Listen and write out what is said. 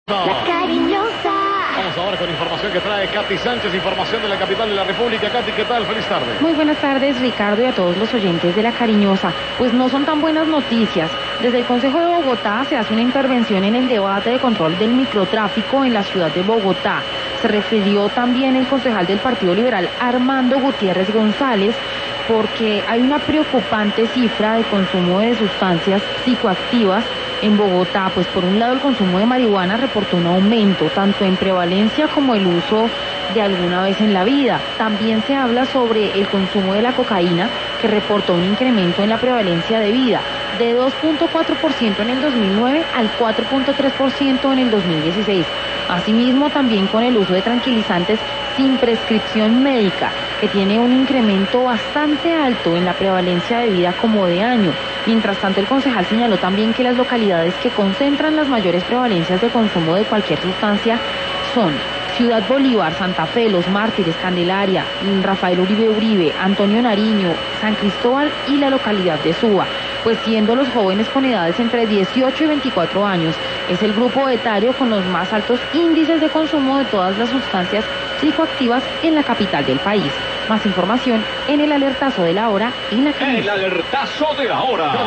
La cariñosa. Vamos ahora con información que trae Katy Sánchez, información de la capital de la República. Katy, ¿qué tal? Feliz tarde. Muy buenas tardes, Ricardo, y a todos los oyentes de La Cariñosa. Pues no son tan buenas noticias. Desde el Consejo de Bogotá se hace una intervención en el debate de control del microtráfico en la ciudad de Bogotá. Se refirió también el concejal del Partido Liberal, Armando Gutiérrez González, porque hay una preocupante cifra de consumo de sustancias psicoactivas en Bogotá. Pues por un lado el consumo de marihuana reportó un aumento, tanto en prevalencia como el uso de alguna vez en la vida. También se habla sobre el consumo de la cocaína, que reportó un incremento en la prevalencia de vida, de 2.4% en el 2009 al 4.3% en el 2016. Asimismo, también con el uso de tranquilizantes sin prescripción médica, que tiene un incremento bastante alto en la prevalencia de vida como de año. Mientras tanto, el concejal señaló también que las localidades que concentran las mayores prevalencias de consumo de cualquier sustancia son Ciudad Bolívar, Santa Fe, Los Mártires, Candelaria, Rafael Uribe, Antonio Nariño, San Cristóbal y la localidad de Suba. Pues siendo los jóvenes con edades entre 18 y 24 años, es el grupo etario con los más altos índices de consumo de todas las sustancias psicoactivas en la capital del país. Más información en el alertazo de la hora y la El alertazo de la hora.